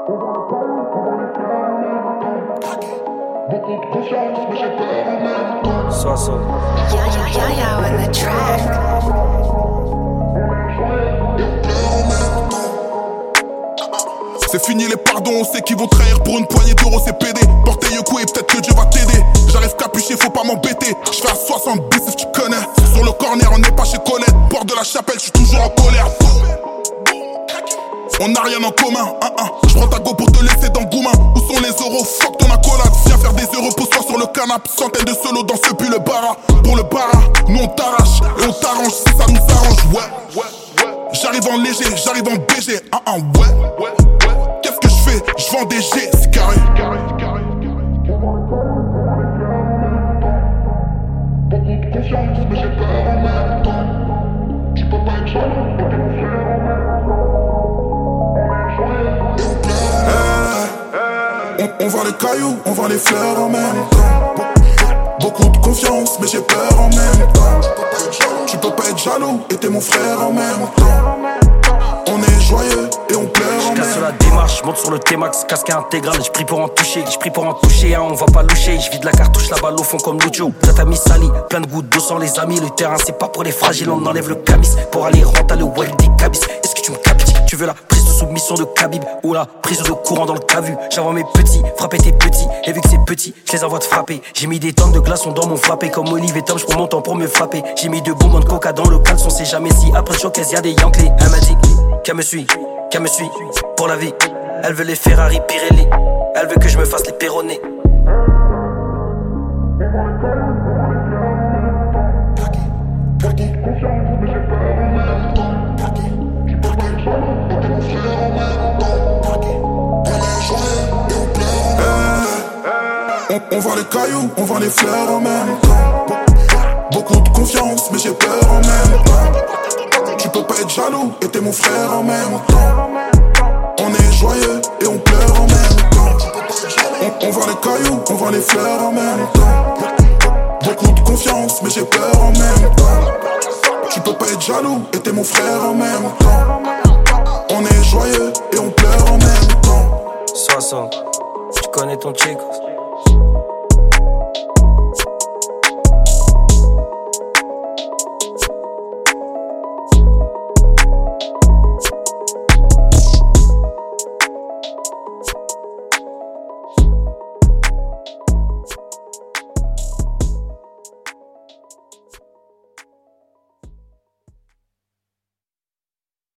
Beaucoup de confiance, mais j'ai peur en même temps. So. Yeah, in the track. C'est fini les pardons, on sait qu'ils vont trahir pour une poignée d'euros, c'est pédé. Portez le coup et peut-être que Dieu va t'aider. J'arrive capuché, faut pas m'embêter. J'fais à 60 bis si tu connais. Sur le corner, on n'est pas chez Colette. Porte de la chapelle, j'suis toujours en colère. On n'a rien en commun, J'prends ta go pour te laisser dans Goumin. Où sont les euros, fuck ton accolade. Viens faire des euros, pose-toi sur le canapé. Centaines de solos dans ce pull le bara. Pour le bara, nous on t'arrache et on t'arrange si ça nous arrange, ouais. J'arrive en léger, j'arrive en BG, ouais. Qu'est-ce que je fais? Je vends des G, c'est carré. Beaucoup de confiance, mais j'ai peur en même temps. Tu peux pas être jaloux, t'es mon frère en même temps. On vend les cailloux, on vend les fleurs en même temps. Beaucoup de confiance, mais j'ai peur en même temps. Tu peux pas être jaloux et t'es mon frère en même temps. On est joyeux et on pleure en même temps. J'casse la démarche, monte sur le T-Max, casque intégral. J'prie pour en toucher, on va pas loucher. J'vide la cartouche, la balle au fond comme Lucho. Tatami sali, plein de gouttes d'eau sans les amis. Le terrain c'est pas pour les fragiles, on enlève le camis. Pour aller rentrer le wild des cabis. Est-ce que tu me captes? Tu veux la prise de soumission de Khabib ou la prise de courant dans le cavu? J'envoie mes petits, frapper tes petits. Et vu que c'est petit, je les envoie te frapper. J'ai mis des tonnes de glaçons dans mon frappé. Comme Olive et Tom, j'prends mon temps pour me frapper. J'ai mis 2 bonbons de coca dans le caleçon. C'est jamais si après le showcase y'a des Yankees. Elle m'a dit qu'elle me suit pour la vie. Elle veut les Ferrari Pirelli. Elle veut que je me fasse les Perronnet. On vend les cailloux, on vend les fleurs en même temps. Beaucoup de confiance, mais j'ai peur en même temps. Tu peux pas être jaloux et t'es mon frère en même temps. On est joyeux et on pleure en même temps. On vend les cailloux, on vend les fleurs en même temps. Beaucoup de confiance, mais j'ai peur en même temps. Tu peux pas être jaloux et t'es mon frère en même temps. On est joyeux et on pleure en même temps. 60, tu connais ton chico.